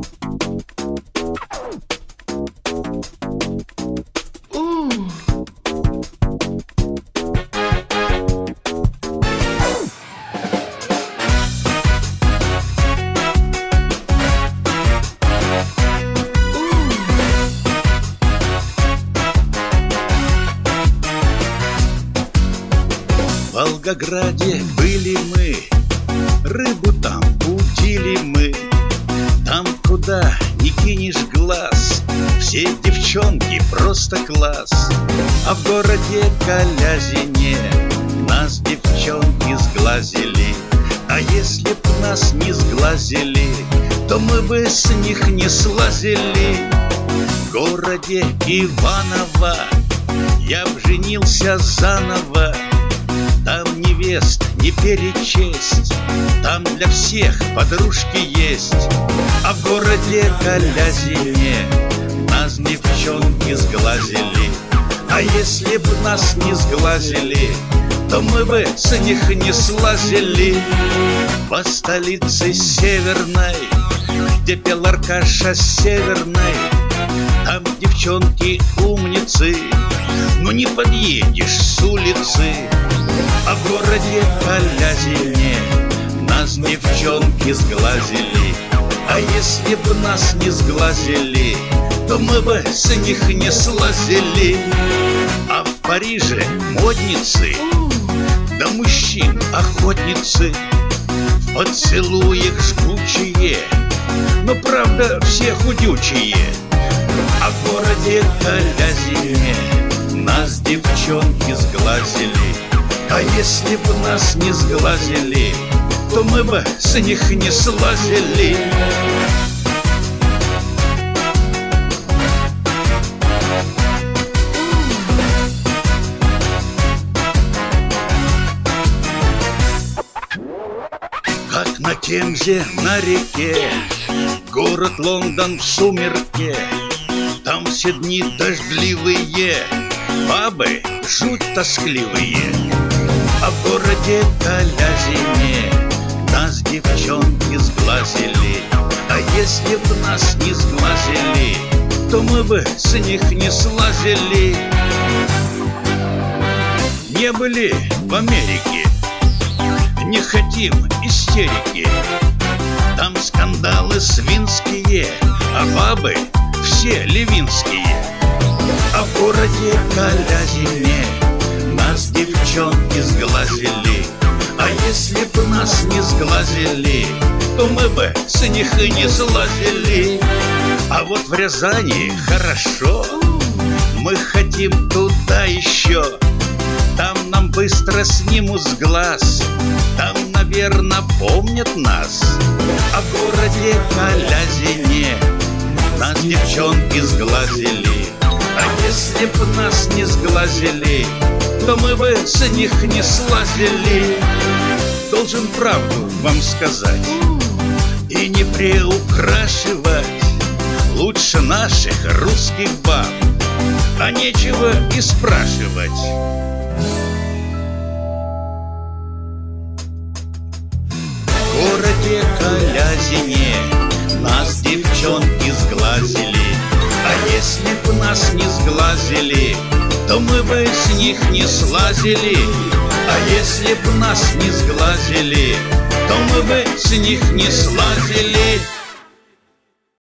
В Волгограде были мы, рыбу там удили мы. Там, куда ни кинешь глаз, все девчонки просто класс. А в городе Калязине нас девчонки сглазили. А если б нас не сглазили, то мы бы с них не слазили. В городе Иваново я б женился заново. Там невест не перечесть, там для всех подружки есть. А в городе Калязине нас девчонки сглазили. А если б нас не сглазили, то мы бы с них не слазили. По столице северной, где пел Аркаша Северной, там девчонки умницы, но не подъедешь с улицы. А в городе Калязине нас девчонки сглазили. А если б нас не сглазили, то мы бы с них не слазили. А в Париже модницы, да мужчин охотницы, в поцелуях жгучие, но правда все худючие. А в городе Калязине нас девчонки сглазили. А если б нас не сглазили, то мы бы с них не слазили. Как на Темзе на реке, город Лондон в сумерке. Там все дни дождливые, бабы жуть тоскливые. А в городе Калязине нас девчонки сглазили. А если б нас не сглазили, то мы бы с них не слазили. Не были в Америке, не хотим истерики. Там скандалы свинские, а бабы все левинские. А в городе Калязине нас девчонки сглазили. А если б нас не сглазили, то мы бы с них и не слазили. А вот в Рязани хорошо, мы хотим туда еще. Там нам быстро снимут с глаз, там, наверно, помнят нас. А в городе Калязине нас девчонки сглазили. А если б нас не сглазили, то мы бы с них не слазили. Должен правду вам сказать и не приукрашивать. Лучше наших русских баб, а нечего и спрашивать. В городе Калязине нас девчонки сглазили. А если б нас не сглазили, то мы бы с них не слазили. А если б нас не сглазили, то мы бы с них не слазили.